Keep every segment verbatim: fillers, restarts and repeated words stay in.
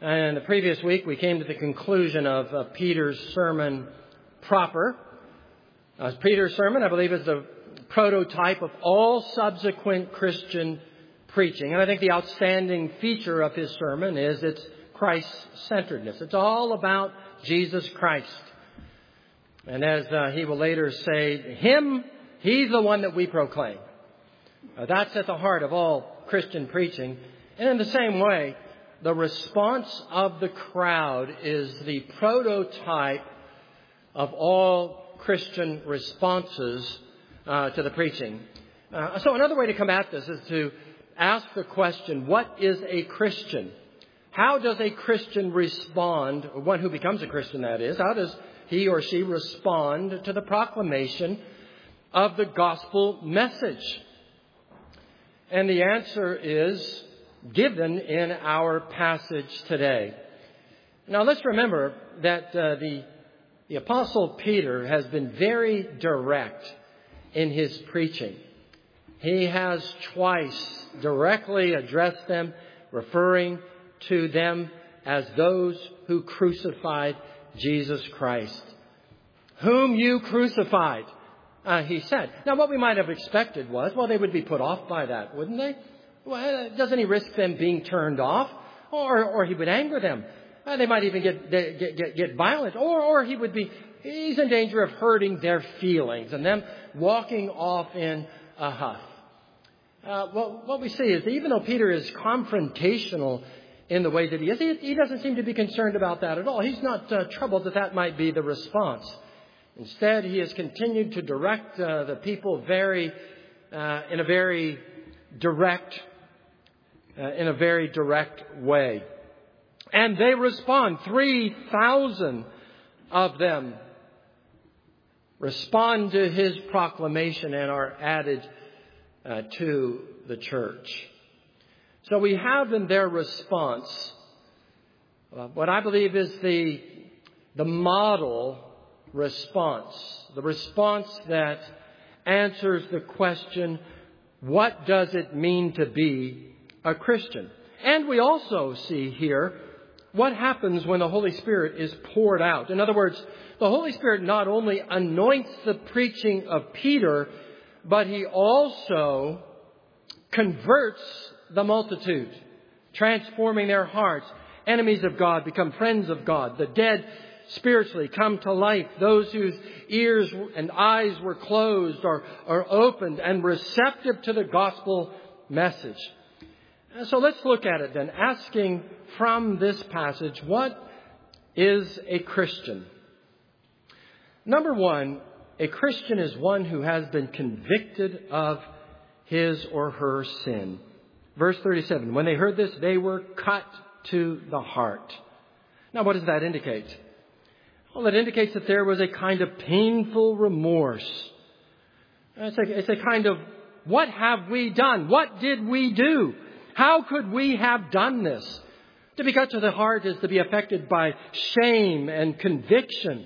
And the previous week we came to the conclusion of uh, Peter's sermon proper. Uh, Peter's sermon, I believe, is the prototype of all subsequent Christian preaching. And I think the outstanding feature of his sermon is its Christ-centeredness. It's all about Jesus Christ. And as uh, he will later say, him, he's the one that we proclaim. Uh, that's at the heart of all Christian preaching. And in the same way, the response of the crowd is the prototype of all Christian responses uh, to the preaching. Uh, so another way to come at this is to ask the question, what is a Christian? How does a Christian respond, or one who becomes a Christian, that is, how does he or she respond to the proclamation of the gospel message? And the answer is given in our passage today. Now let's remember that uh, the The Apostle Peter has been very direct in his preaching. He has twice directly addressed them, referring to them as those who crucified Jesus Christ. Whom you crucified, uh, he said. Now, what we might have expected was, well, they would be put off by that, wouldn't they? Well, doesn't he risk them being turned off? Or, or he would anger them. Uh, they might even get, get get get violent, or or he would be he's in danger of hurting their feelings and them walking off in a huff. Uh, well, what we see is that even though Peter is confrontational in the way that he is, he, he doesn't seem to be concerned about that at all. He's not uh, troubled that that might be the response. Instead, he has continued to direct uh, the people very uh, in a very direct uh, in a very direct way. And they respond. three thousand of them respond to his proclamation and are added uh, to the church. So we have in their response uh, what I believe is the, the model response. The response that answers the question, what does it mean to be a Christian? And we also see here what happens when the Holy Spirit is poured out. In other words, the Holy Spirit not only anoints the preaching of Peter, but he also converts the multitude, transforming their hearts. Enemies of God become friends of God. The dead spiritually come to life. Those whose ears and eyes were closed are, are opened and receptive to the gospel message. So let's look at it then, asking from this passage, what is a Christian? Number one, a Christian is one who has been convicted of his or her sin. Verse thirty-seven, when they heard this, they were cut to the heart. Now, what does that indicate? Well, it indicates that there was a kind of painful remorse. It's a, it's a kind of, what have we done? What did we do? How could we have done this? To be cut to the heart is to be affected by shame and conviction.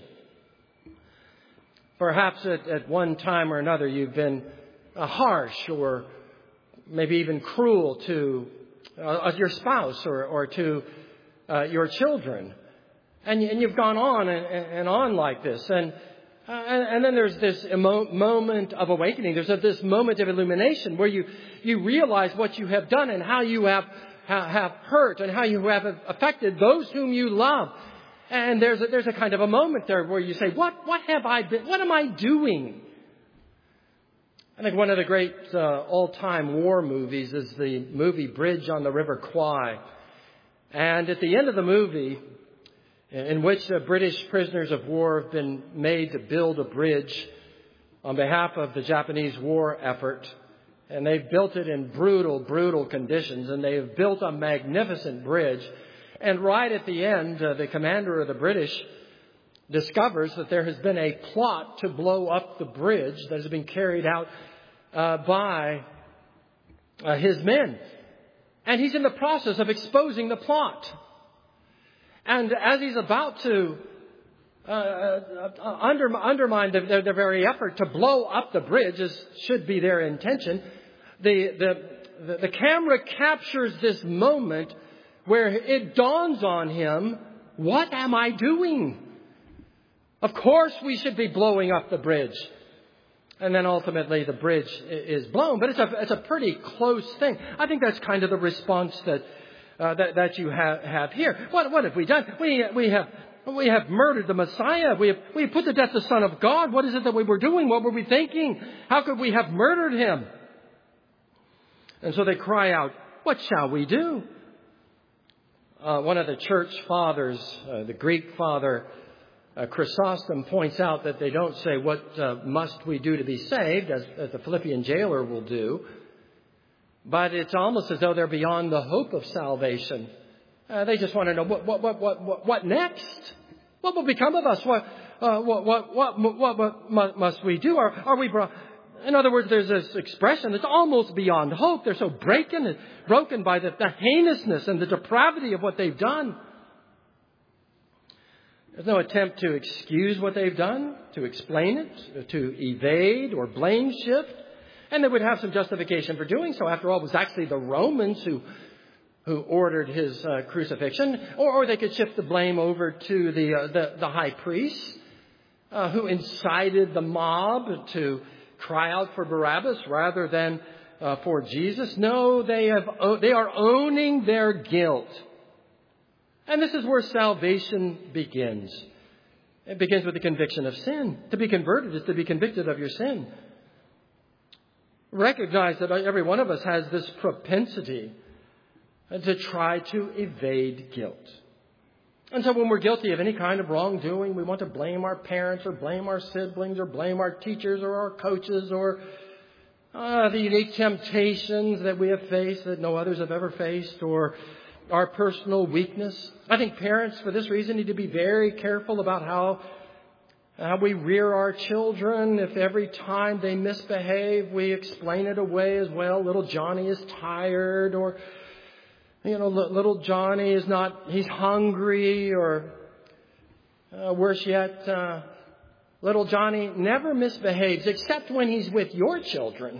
Perhaps at, at one time or another you've been uh, harsh or maybe even cruel to uh, your spouse or, or to uh, your children. And, and you've gone on and, and on like this. And, uh, and, and then there's this emo- moment of awakening. There's a, this moment of illumination where you, you realize what you have done and how you have, ha, have hurt and how you have affected those whom you love. And there's a, there's a kind of a moment there where you say, what, what have I been, what am I doing? I think one of the great uh, all-time war movies is the movie Bridge on the River Kwai. And at the end of the movie, in which the British prisoners of war have been made to build a bridge on behalf of the Japanese war effort. And they've built it in brutal, brutal conditions. And they have built a magnificent bridge. And right at the end, uh, the commander of the British discovers that there has been a plot to blow up the bridge that has been carried out uh, by uh, his men. And he's in the process of exposing the plot. And as he's about to uh, uh, under, undermine the, their, their very effort to blow up the bridge, as should be their intention, the, the, the, the camera captures this moment where it dawns on him, what am I doing? Of course we should be blowing up the bridge. And then ultimately the bridge is blown. But it's a, it's a pretty close thing. I think that's kind of the response that uh, that, that you have, have here. What, what have we done? We, we have we have murdered the Messiah. We have, we have put to death the Son of God. What is it that we were doing? What were we thinking? How could we have murdered him? And so they cry out, what shall we do? Uh, one of the church fathers, uh, the Greek father, Uh, Chrysostom, points out that they don't say, what uh, must we do to be saved, as, as the Philippian jailer will do. But it's almost as though they're beyond the hope of salvation. Uh, they just want to know, what, what, what, what, what, what next? What will become of us? What, uh, what, what, what, what, what must we do? Are, are we brought... In other words, there's this expression that's almost beyond hope. They're so broken, broken by the, the heinousness and the depravity of what they've done. There's no attempt to excuse what they've done, to explain it, to evade or blame shift. And they would have some justification for doing so. After all, it was actually the Romans who who ordered his uh, crucifixion. Or, or they could shift the blame over to the uh, the, the high priest uh, who incited the mob to cry out for Barabbas rather than uh, for Jesus. No, they have they are owning their guilt. And this is where salvation begins. It begins with the conviction of sin. To be converted is to be convicted of your sin. Recognize that every one of us has this propensity to try to evade guilt. And so when we're guilty of any kind of wrongdoing, we want to blame our parents or blame our siblings or blame our teachers or our coaches or uh, the unique temptations that we have faced that no others have ever faced, or our personal weakness. I think parents, for this reason, need to be very careful about how how we rear our children. If every time they misbehave, we explain it away as, well, little Johnny is tired, or, you know, little Johnny is not, he's hungry, or uh, worse yet, uh, little Johnny never misbehaves except when he's with your children.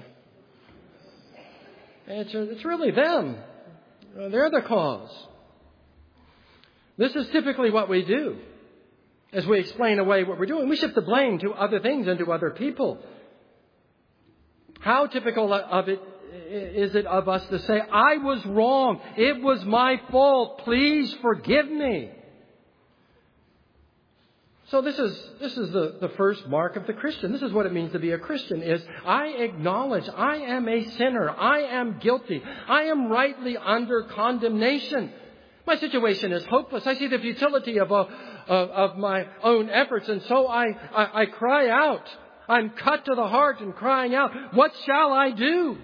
It's, it's really them. They're the cause. This is typically what we do as we explain away what we're doing. We shift the blame to other things and to other people. How typical of it is it of us to say, I was wrong. It was my fault. Please forgive me. So this is this is the, the first mark of the Christian. This is what it means to be a Christian, is I acknowledge I am a sinner. I am guilty. I am rightly under condemnation. My situation is hopeless. I see the futility of, a, of, of my own efforts, and so I, I, I cry out. I'm cut to the heart and crying out, what shall I do?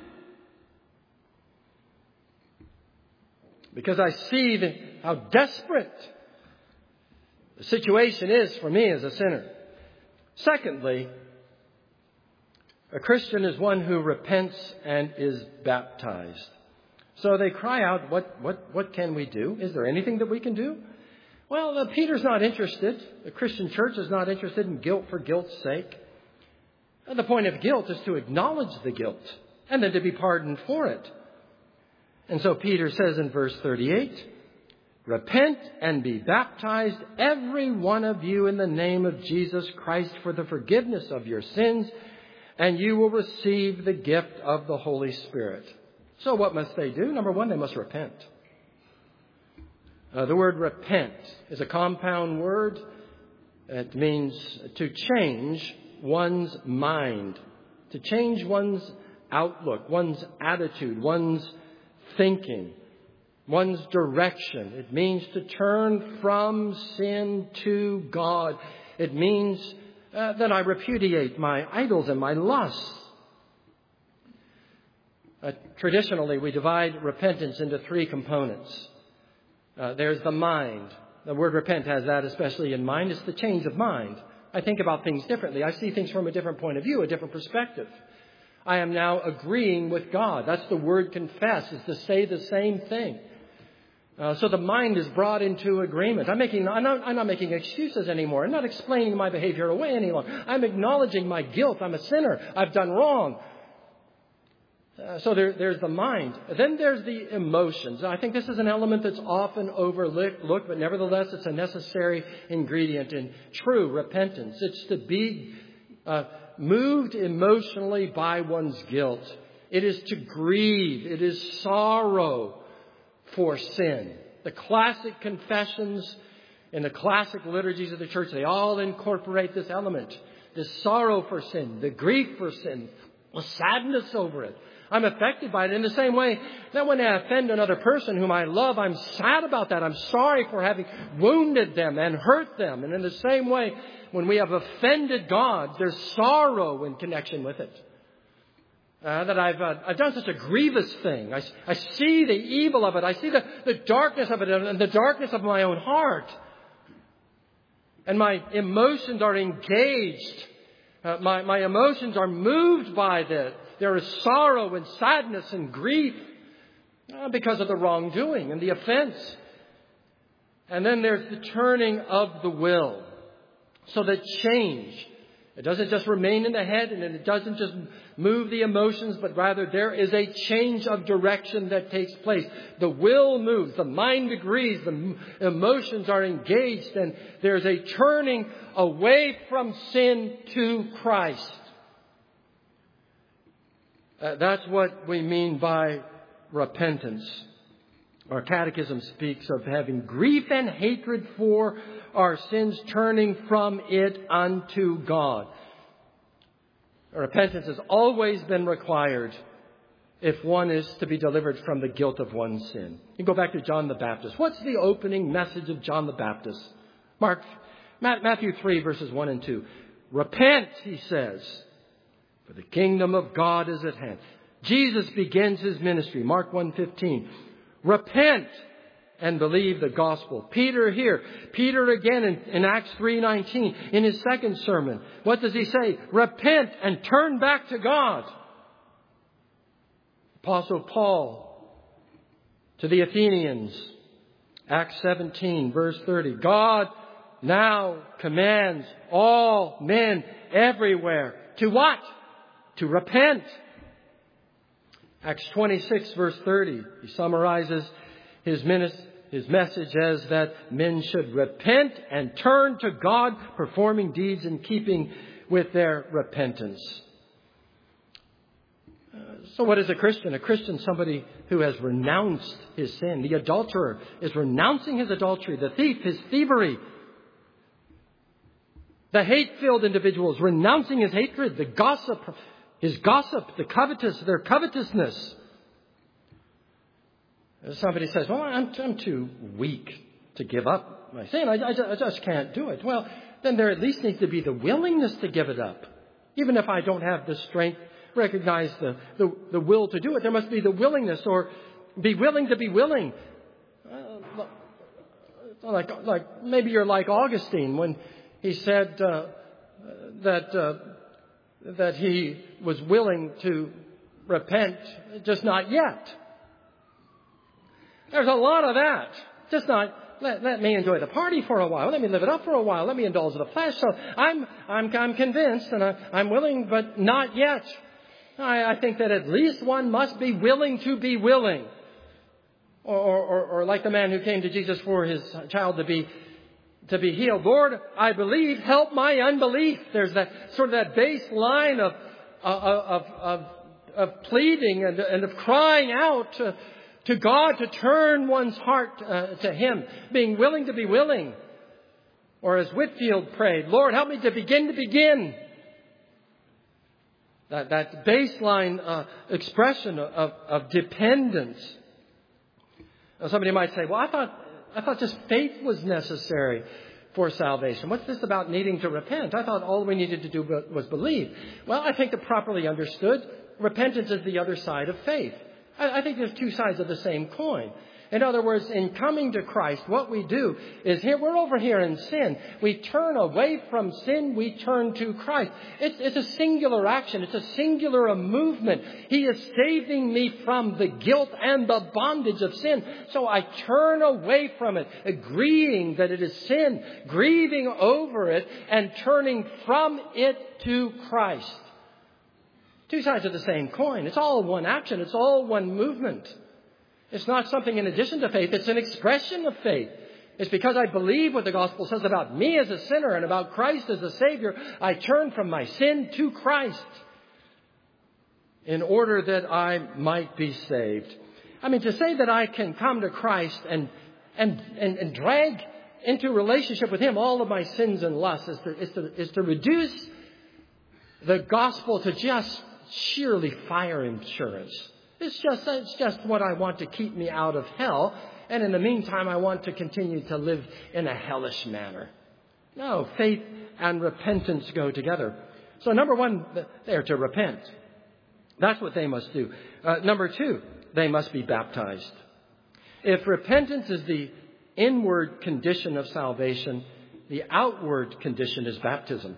Because I see the, how desperate the situation is for me as a sinner. Secondly, a Christian is one who repents and is baptized. So they cry out, what, what, what can we do? Is there anything that we can do? Well, uh, Peter's not interested. The Christian church is not interested in guilt for guilt's sake. And the point of guilt is to acknowledge the guilt and then to be pardoned for it. And so Peter says in verse thirty-eight, repent and be baptized, every one of you, in the name of Jesus Christ for the forgiveness of your sins, and you will receive the gift of the Holy Spirit. So what must they do? Number one, they must repent. Uh, the word repent is a compound word. It means to change one's mind, to change one's outlook, one's attitude, one's thinking, one's direction. It means to turn from sin to God. It means uh, that I repudiate my idols and my lusts. Uh, traditionally, we divide repentance into three components. Uh, there's the mind. The word repent has that especially in mind. It's the change of mind. I think about things differently. I see things from a different point of view, a different perspective. I am now agreeing with God. That's the word confess, is to say the same thing. Uh, so the mind is brought into agreement. I'm making, I'm not, I'm not making excuses anymore. I'm not explaining my behavior away any longer. I'm acknowledging my guilt. I'm a sinner. I've done wrong. Uh, so there, there's the mind. Then there's the emotions. I think this is an element that's often overlooked, but nevertheless it's a necessary ingredient in true repentance. It's to be uh, moved emotionally by one's guilt. It is to grieve. It is sorrow for sin. The classic confessions and the classic liturgies of the church, they all incorporate this element. The sorrow for sin, the grief for sin, the sadness over it. I'm affected by it in the same way that when I offend another person whom I love, I'm sad about that. I'm sorry for having wounded them and hurt them. And in the same way, when we have offended God, there's sorrow in connection with it. Uh, that I've uh, I've done such a grievous thing. I, I see the evil of it. I see the, the darkness of it and the darkness of my own heart. And my emotions are engaged. Uh, my, my emotions are moved by this. There is sorrow and sadness and grief uh, because of the wrongdoing and the offense. And then there's the turning of the will. So that change, it doesn't just remain in the head and it doesn't just move the emotions, but rather there is a change of direction that takes place. The will moves, the mind agrees, the emotions are engaged, and there's a turning away from sin to Christ. Uh, that's what we mean by repentance. Our catechism speaks of having grief and hatred for our sins, turning from it unto God. Repentance has always been required if one is to be delivered from the guilt of one's sin. You go back to John the Baptist. What's the opening message of John the Baptist? Mark, Matthew three, verses one and two. Repent, he says, for the kingdom of God is at hand. Jesus begins his ministry. Mark one fifteen. Repent and believe the gospel. Peter here. Peter again in, in Acts three nineteen. In his second sermon. What does he say? Repent and turn back to God. Apostle Paul to the Athenians. Acts seventeen verse thirty. God now commands all men everywhere. To what? To repent. Acts twenty-six verse thirty. He summarizes his ministry. His message is that men should repent and turn to God, performing deeds in keeping with their repentance. Uh, so what is a Christian? A Christian is somebody who has renounced his sin. The adulterer is renouncing his adultery. The thief, his thievery. The hate-filled individual is renouncing his hatred. The gossip, his gossip. The covetous, their covetousness. Somebody says, well, I'm, I'm too weak to give up my sin. I, I, I just can't do it. Well, then there at least needs to be the willingness to give it up. Even if I don't have the strength, recognize the, the, the will to do it. There must be the willingness, or be willing to be willing. Uh, like, like maybe you're like Augustine when he said uh, that uh, that he was willing to repent, just not yet. There's a lot of that. Just not, let, let me enjoy the party for a while. Let me live it up for a while. Let me indulge the flesh. So I'm, I'm, I'm convinced and I, I'm willing, but not yet. I, I think that at least one must be willing to be willing. Or, or, or like the man who came to Jesus for his child to be, to be healed. Lord, I believe, help my unbelief. There's that sort of that base line of, of, of, of, of pleading and, and of crying out to, To God, to turn one's heart uh, to Him, being willing to be willing. Or as Whitefield prayed, Lord, help me to begin to begin. That, that baseline uh, expression of, of dependence. Now, somebody might say, well, I thought, I thought just faith was necessary for salvation. What's this about needing to repent? I thought all we needed to do was believe. Well, I think that properly understood, repentance is the other side of faith. I think there's two sides of the same coin. In other words, in coming to Christ, what we do is here, we're over here in sin. We turn away from sin. We turn to Christ. It's, it's a singular action. It's a singular movement. He is saving me from the guilt and the bondage of sin. So I turn away from it, agreeing that it is sin, grieving over it, and turning from it to Christ. Two sides of the same coin. It's all one action. It's all one movement. It's not something in addition to faith. It's an expression of faith. It's because I believe what the gospel says about me as a sinner and about Christ as a Savior. I turn from my sin to Christ in order that I might be saved. I mean, to say that I can come to Christ and and and, and drag into relationship with Him all of my sins and lusts is to, is to, is to reduce the gospel to just sheerly fire insurance. It's just, it's just what I want to keep me out of hell. And in the meantime, I want to continue to live in a hellish manner. No, faith and repentance go together. So number one, they're to repent. That's what they must do. Uh, number two, they must be baptized. If repentance is the inward condition of salvation, the outward condition is baptism.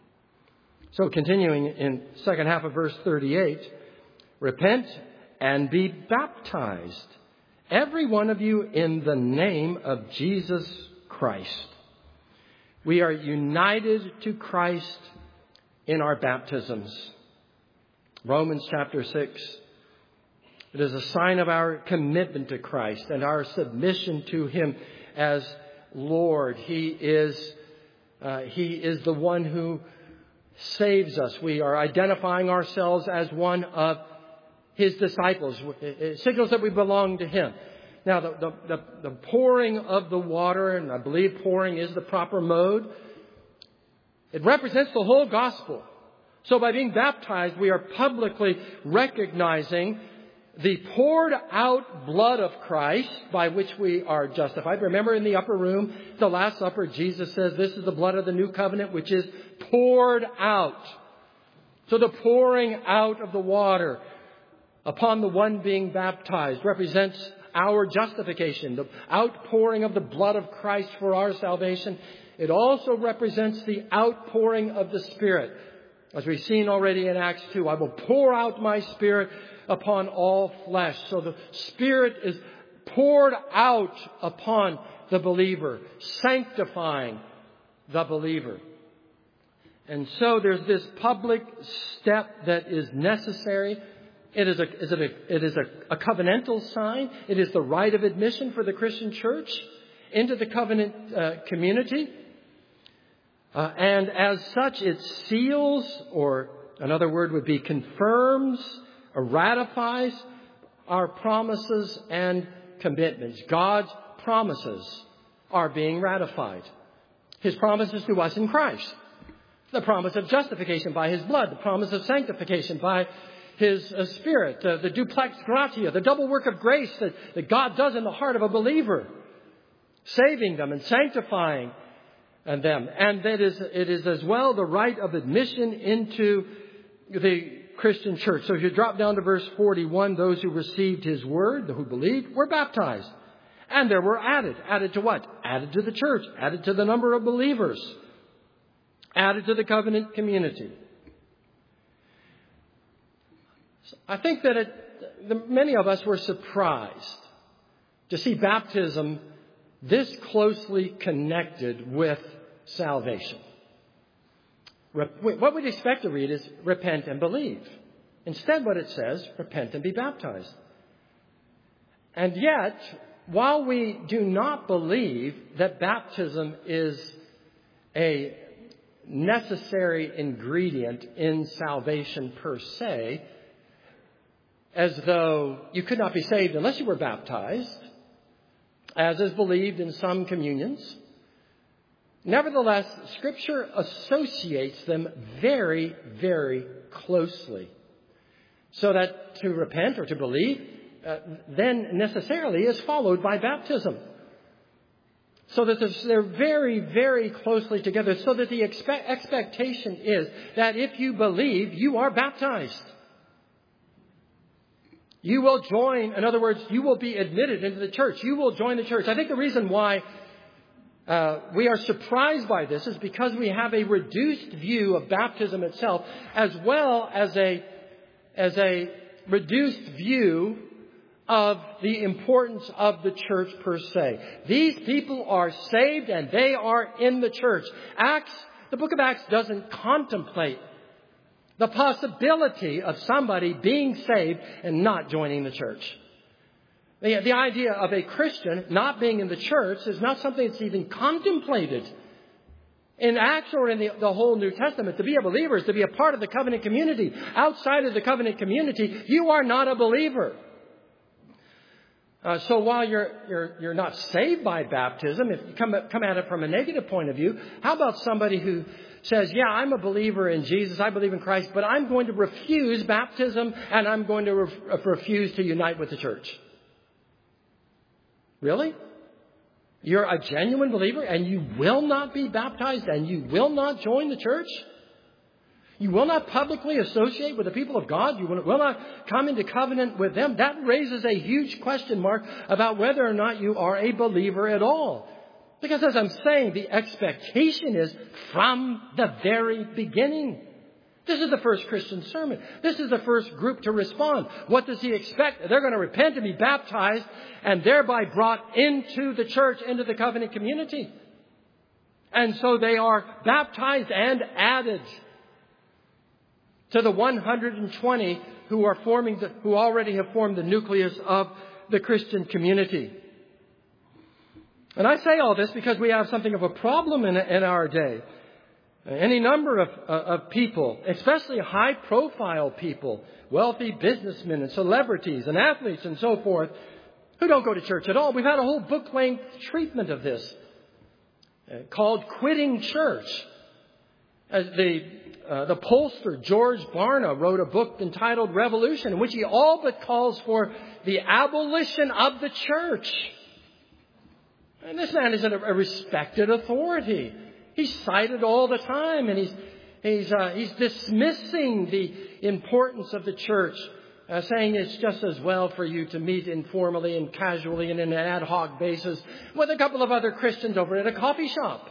So continuing in second half of verse thirty-eight, repent and be baptized, every one of you, in the name of Jesus Christ. We are united to Christ in our baptisms. Romans chapter six. It is a sign of our commitment to Christ and our submission to Him as Lord. He is, uh, He is the one who saves us. We are identifying ourselves as one of His disciples. It signals that we belong to Him. Now, the, the, the, the pouring of the water, and I believe pouring is the proper mode, it represents the whole gospel. So by being baptized, we are publicly recognizing the poured out blood of Christ by which we are justified. Remember in the upper room, the Last Supper, Jesus says, this is the blood of the new covenant which is poured out. So the pouring out of the water upon the one being baptized represents our justification. The outpouring of the blood of Christ for our salvation. It also represents the outpouring of the Spirit. As we've seen already in Acts two, I will pour out my Spirit upon all flesh. So the Spirit is poured out upon the believer, sanctifying the believer. And so there's this public step that is necessary. It is a, is it a, it is a, a covenantal sign. It is the rite of admission for the Christian church into the covenant uh, community. Uh, and as such, it seals, or another word would be confirms, or ratifies our promises and commitments. God's promises are being ratified. His promises to us in Christ. The promise of justification by His blood. The promise of sanctification by His uh, Spirit. Uh, the duplex gratia. The double work of grace that, that God does in the heart of a believer. Saving them and sanctifying and them. And that is, it is as well the rite of admission into the Christian church. So if you drop down to verse forty-one, those who received His word, who believed, were baptized. And there were added. Added to what? Added to the church. Added to the number of believers. Added to the covenant community. I think that it, the, many of us were surprised to see baptism this closely connected with salvation. What we'd expect to read is repent and believe. Instead, what it says, repent and be baptized. And yet, while we do not believe that baptism is a necessary ingredient in salvation per se, as though you could not be saved unless you were baptized, as is believed in some communions. Nevertheless, Scripture associates them very, very closely. So that to repent or to believe uh, then necessarily is followed by baptism. So that they're very, very closely together. So that the expe- expectation is that if you believe, you are baptized. You will join, in other words, you will be admitted into the church. You will join the church. I think the reason why uh, we are surprised by this is because we have a reduced view of baptism itself, as well as a, as a reduced view of the importance of the church per se. These people are saved and they are in the church. Acts, the book of Acts doesn't contemplate the possibility of somebody being saved and not joining the church. The, the idea of a Christian not being in the church is not something that's even contemplated in Acts or in the, the whole New Testament. To be a believer is to be a part of the covenant community. Outside of the covenant community, you are not a believer. Uh, so while you're, you're, you're not saved by baptism, if you come, come at it from a negative point of view, how about somebody who says, yeah, I'm a believer in Jesus, I believe in Christ, but I'm going to refuse baptism and I'm going to re- refuse to unite with the church? Really? You're a genuine believer and you will not be baptized and you will not join the church? You will not publicly associate with the people of God? You will not come into covenant with them? That raises a huge question mark about whether or not you are a believer at all. Because as I'm saying, the expectation is from the very beginning. This is the first Christian sermon. This is the first group to respond. What does he expect? They're going to repent and be baptized and thereby brought into the church, into the covenant community. And so they are baptized and added to the one hundred twenty who are forming the, who already have formed the nucleus of the Christian community. And I say all this because we have something of a problem in, in our day. Any number of, uh, of people, especially high-profile people, wealthy businessmen and celebrities and athletes and so forth, who don't go to church at all. We've had a whole book-length treatment of this uh, called Quitting Church. As the uh, the pollster George Barna wrote a book entitled Revolution, in which he all but calls for the abolition of the church. And this man is a, a respected authority. He's cited all the time, and he's he's uh, he's dismissing the importance of the church, uh, saying it's just as well for you to meet informally and casually and in an ad hoc basis with a couple of other Christians over at a coffee shop,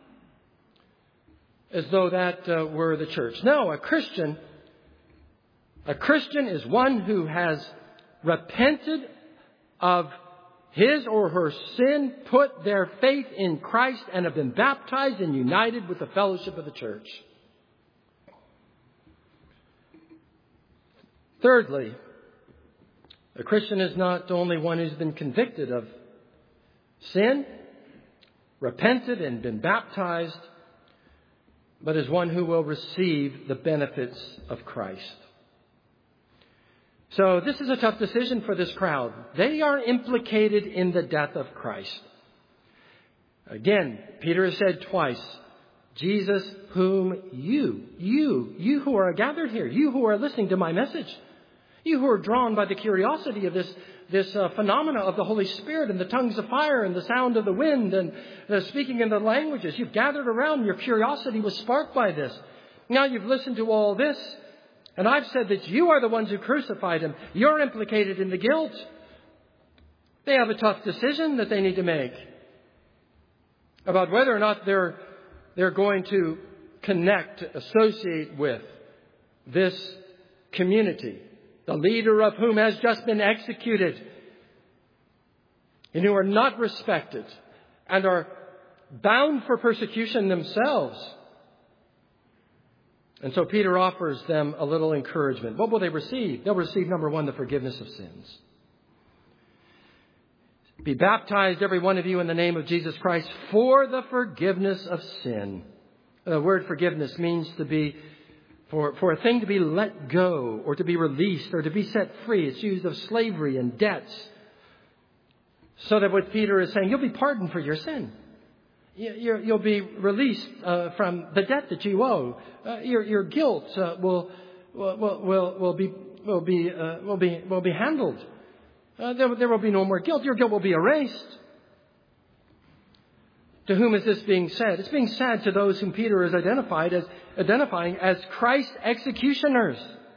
as though that uh, were the church. No, a Christian, a Christian is one who has repented of his or her sin, put their faith in Christ, and have been baptized and united with the fellowship of the church. Thirdly, a Christian is not only one who's been convicted of sin, repented and been baptized, but is one who will receive the benefits of Christ. So this is a tough decision for this crowd. They are implicated in the death of Christ. Again, Peter has said twice, Jesus whom you, you, you who are gathered here, you who are listening to my message, you who are drawn by the curiosity of this, this uh, phenomena of the Holy Spirit and the tongues of fire and the sound of the wind and the speaking in the languages. You've gathered around. Your curiosity was sparked by this. Now you've listened to all this. And I've said that you are the ones who crucified him. You're implicated in the guilt. They have a tough decision that they need to make about whether or not they're, they're going to connect, associate with this community, the leader of whom has just been executed, and who are not respected and are bound for persecution themselves. And so Peter offers them a little encouragement. What will they receive? They'll receive, number one, the forgiveness of sins. Be baptized, every one of you, in the name of Jesus Christ for the forgiveness of sin. The word forgiveness means to be, for, for a thing to be let go or to be released or to be set free. It's used of slavery and debts. So that what Peter is saying, you'll be pardoned for your sin. You'll be released uh, from the debt that you owe. Uh, your, your guilt uh, will, will will will be will be uh, will be will be handled. Uh, there, there will be no more guilt. Your guilt will be erased. To whom is this being said? It's being said to those whom Peter is identified as identifying as Christ's executioners.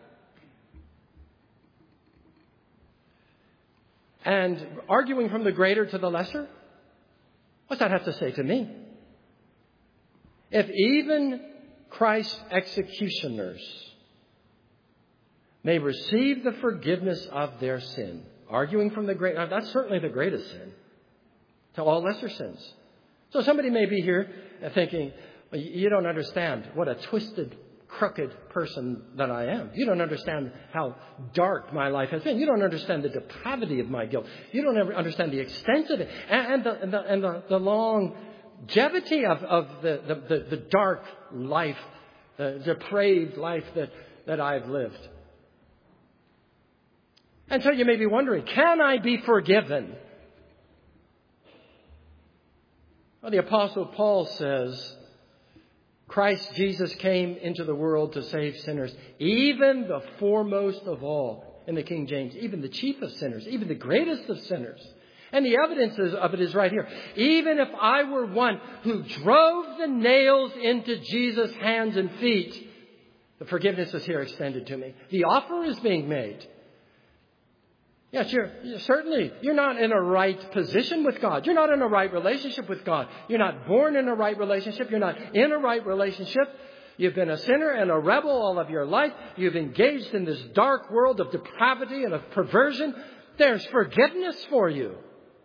And arguing from the greater to the lesser. What's that have to say to me? If even Christ's executioners may receive the forgiveness of their sin, arguing from the great, that's certainly the greatest sin to all lesser sins. So somebody may be here thinking, well, you don't understand what a twisted crooked person that I am. You don't understand how dark my life has been. You don't understand the depravity of my guilt. You don't ever understand the extent of it and, and, the, and, the, and the, the longevity of, of the, the, the, the dark life, the depraved life that, that I've lived. And so you may be wondering, can I be forgiven? Well, the Apostle Paul says, Christ Jesus came into the world to save sinners, even the foremost of all, in the King James, even the chief of sinners, even the greatest of sinners. And the evidence of it is right here. Even if I were one who drove the nails into Jesus' hands and feet, the forgiveness is here extended to me. The offer is being made. Yes, you're, you're certainly, you're not in a right position with God. You're not in a right relationship with God. You're not born in a right relationship. You're not in a right relationship. You've been a sinner and a rebel all of your life. You've engaged in this dark world of depravity and of perversion. There's forgiveness for you.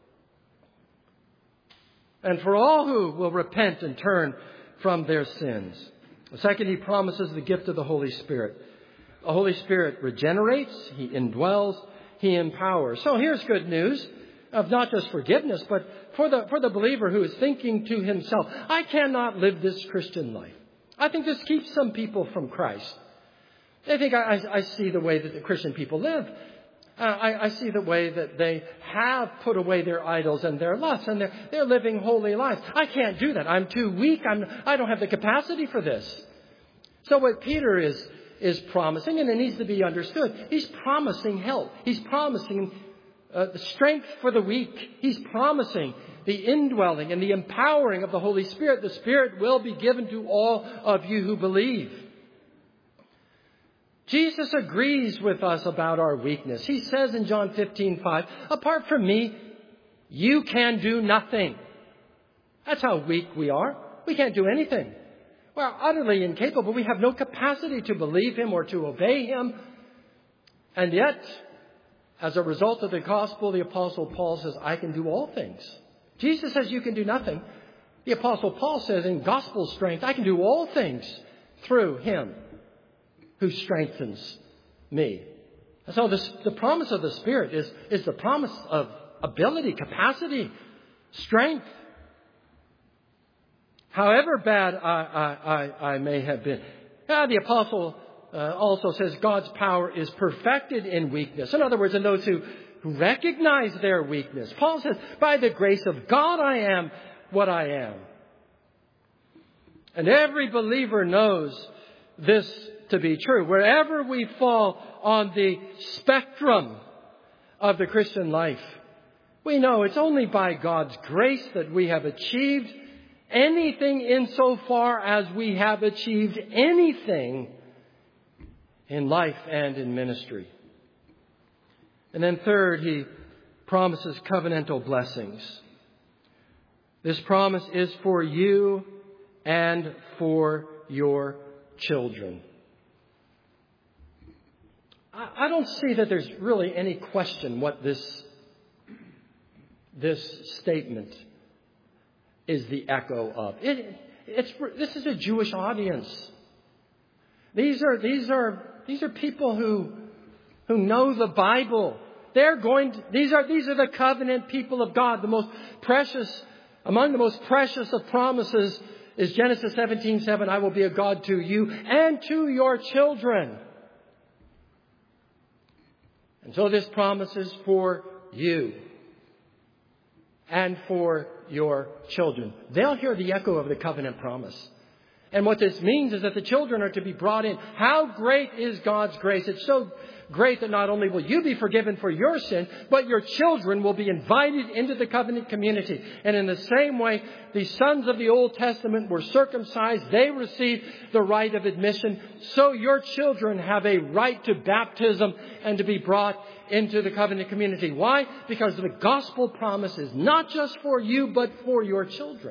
And for all who will repent and turn from their sins. Second, he promises the gift of the Holy Spirit. The Holy Spirit regenerates. He indwells. He empowers. So here's good news of not just forgiveness, but for the for the believer who is thinking to himself, I cannot live this Christian life. I think this keeps some people from Christ. They think, I, I see the way that the Christian people live. Uh, I, I see the way that they have put away their idols and their lusts, and they're, they're living holy lives. I can't do that. I'm too weak. I'm, I don't have the capacity for this. So what Peter is is promising, and it needs to be understood, he's promising help. He's promising uh, the strength for the weak. He's promising the indwelling and the empowering of the Holy Spirit. The Spirit will be given to all of you who believe. Jesus agrees with us about our weakness. He says in John fifteen five, apart from me, you can do nothing. That's how weak we are. We can't do anything. We're utterly incapable. We have no capacity to believe Him or to obey Him. And yet, as a result of the gospel, the Apostle Paul says, I can do all things. Jesus says you can do nothing. The Apostle Paul says in gospel strength, I can do all things through Him who strengthens me. And so this, the promise of the Spirit is, is the promise of ability, capacity, strength. However bad I, I, I, I may have been. Uh, the Apostle uh, also says God's power is perfected in weakness. In other words, in those who, who recognize their weakness. Paul says, by the grace of God I am what I am. And every believer knows this to be true. Wherever we fall on the spectrum of the Christian life, we know it's only by God's grace that we have achieved anything insofar as we have achieved anything in life and in ministry. And then third, he promises covenantal blessings. This promise is for you and for your children. I don't see that there's really any question what this, this statement is the echo of. It, it's, this is a Jewish audience. These are, these are, these are people who, who know the Bible. They're going to, these are, these are the covenant people of God. The most precious, among the most precious of promises is Genesis seventeen seven. I will be a God to you and to your children. And so this promise is for you and for your children. They'll hear the echo of the covenant promise. And what this means is that the children are to be brought in. How great is God's grace? It's so great that not only will you be forgiven for your sin, but your children will be invited into the covenant community. And in the same way, the sons of the Old Testament were circumcised. They received the right of admission. So your children have a right to baptism and to be brought into the covenant community. Why? Because the gospel promise is not just for you, but for your children.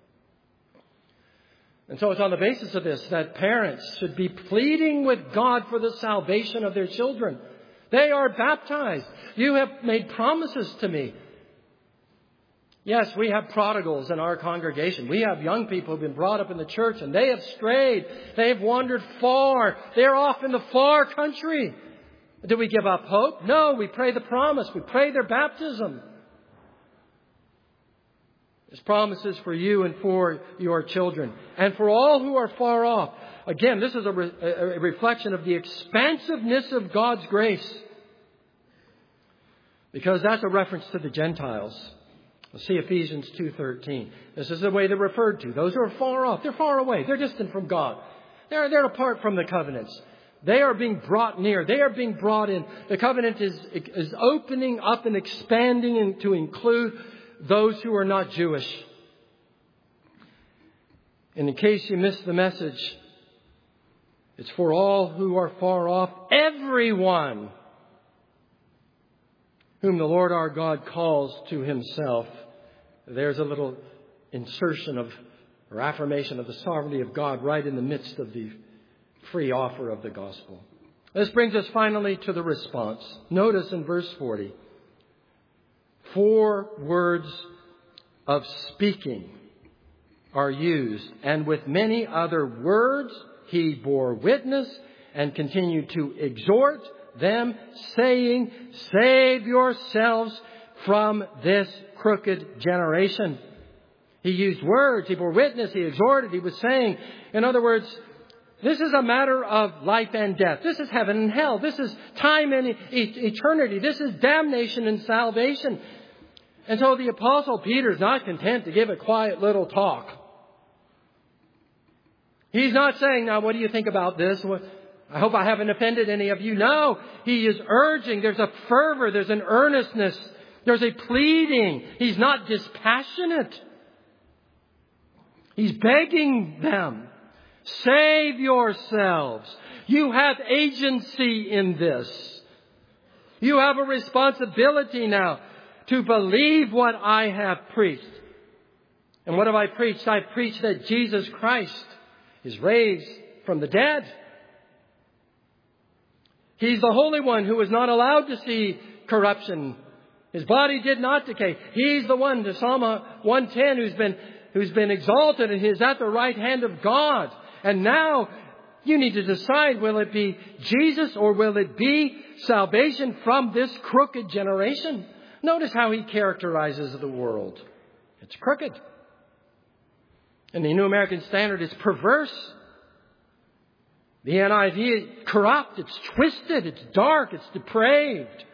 And so it's on the basis of this that parents should be pleading with God for the salvation of their children. They are baptized. You have made promises to me. Yes, we have prodigals in our congregation. We have young people who have been brought up in the church and they have strayed. They have wandered far. They're off in the far country. Do we give up hope? No, we pray the promise. We pray their baptism. There's promises for you and for your children and for all who are far off. Again, this is a, re- a reflection of the expansiveness of God's grace, because that's a reference to the Gentiles. We'll see Ephesians two thirteen. This is the way they're referred to. Those who are far off. They're far away. They're distant from God. They're, they're apart from the covenants. They are being brought near. They are being brought in. The covenant is, is opening up and expanding in, to include those who are not Jewish. And in case you missed the message, it's for all who are far off, everyone whom the Lord our God calls to Himself. There's a little insertion of or affirmation of the sovereignty of God right in the midst of the free offer of the gospel. This brings us finally to the response. Notice in verse forty, four words of speaking are used, and with many other words He bore witness and continued to exhort them, saying, save yourselves from this crooked generation. He used words, He bore witness, He exhorted, He was saying. In other words, this is a matter of life and death. This is heaven and hell. This is time and eternity. This is damnation and salvation. And so the Apostle Peter is not content to give a quiet little talk. He's not saying, now, what do you think about this? I hope I haven't offended any of you. No, he is urging. There's a fervor. There's an earnestness. There's a pleading. He's not dispassionate. He's begging them, save yourselves. You have agency in this. You have a responsibility now to believe what I have preached. And what have I preached? I've preached that Jesus Christ is raised from the dead. He's the Holy One who was not allowed to see corruption. His body did not decay. He's the one, to Psalm one ten, who's been, who's been exalted and is at the right hand of God. And now you need to decide, will it be Jesus or will it be salvation from this crooked generation? Notice how he characterizes the world. It's crooked. In the New American Standard, it's perverse. The N I V is corrupt, it's twisted, it's dark, it's depraved.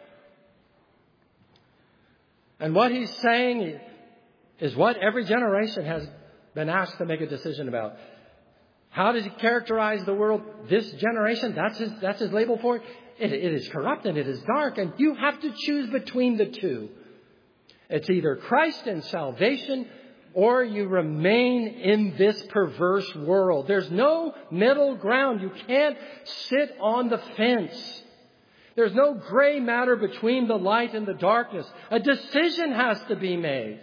And what he's saying is what every generation has been asked to make a decision about. How does he characterize the world? This generation, that's his, that's his label for it. It, it is corrupt and it is dark, and you have to choose between the two. It's either Christ and salvation, or you remain in this perverse world. There's no middle ground. You can't sit on the fence. There's no gray matter between the light and the darkness. A decision has to be made.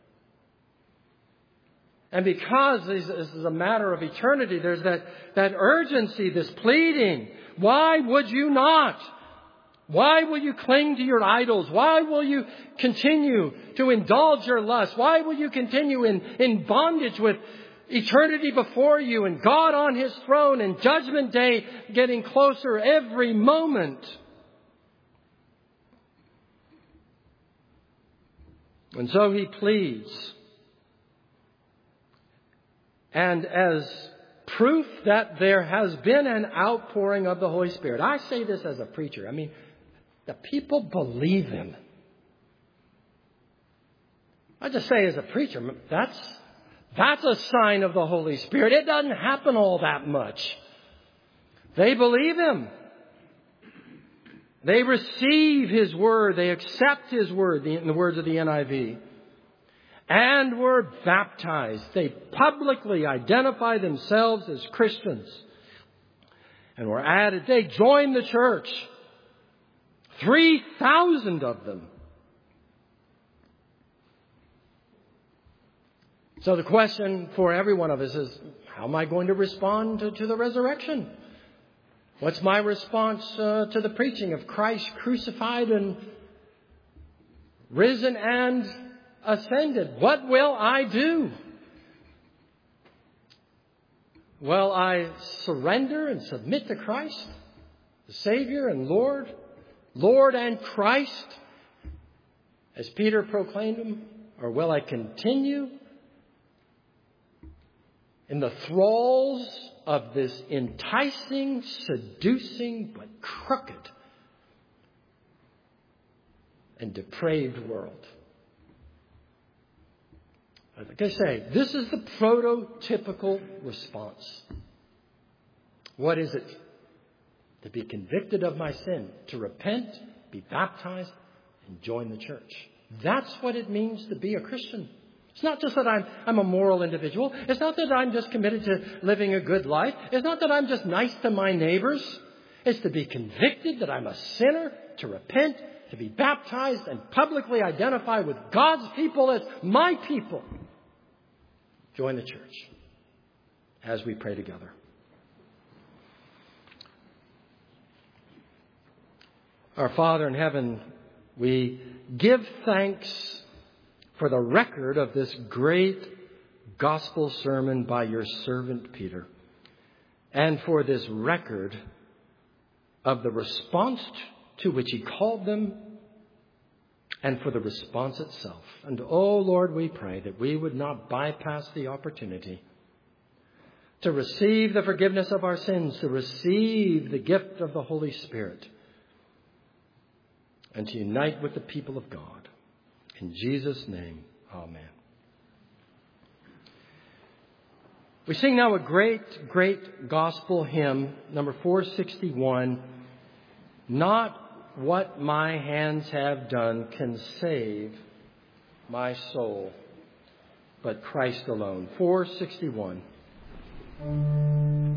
And because this is a matter of eternity, there's that, that urgency, this pleading. Why would you not? Why will you cling to your idols? Why will you continue to indulge your lust? Why will you continue in, in bondage with eternity before you and God on His throne and Judgment Day getting closer every moment? And so he pleads. And as proof that there has been an outpouring of the Holy Spirit, I say this as a preacher. I mean, the people believe Him. I just say as a preacher, that's, that's a sign of the Holy Spirit. It doesn't happen all that much. They believe Him. They receive His Word. They accept His Word, in the words of the N I V. And were baptized. They publicly identify themselves as Christians. And were added. They joined the church. Three thousand of them. So the question for every one of us is, how am I going to respond to, to the resurrection? What's my response uh, to the preaching of Christ crucified and risen and ascended. What will I do? Will I surrender and submit to Christ, the Savior and Lord, Lord and Christ, as Peter proclaimed him? Or will I continue in the thralls of this enticing, seducing, but crooked and depraved world? Like I say, this is the prototypical response. What is it? To be convicted of my sin, to repent, be baptized, and join the church. That's what it means to be a Christian. It's not just that I'm, I'm a moral individual. It's not that I'm just committed to living a good life. It's not that I'm just nice to my neighbors. It's to be convicted that I'm a sinner, to repent, to be baptized, and publicly identify with God's people as my people. Join the church as we pray together. Our Father in heaven, we give thanks for the record of this great gospel sermon by your servant Peter, and for this record of the response to which he called them, and for the response itself. And, oh Lord, we pray that we would not bypass the opportunity to receive the forgiveness of our sins, to receive the gift of the Holy Spirit, and to unite with the people of God. In Jesus' name, amen. We sing now a great, great gospel hymn, number four sixty-one. Not what my hands have done can save my soul, but Christ alone. four sixty-one.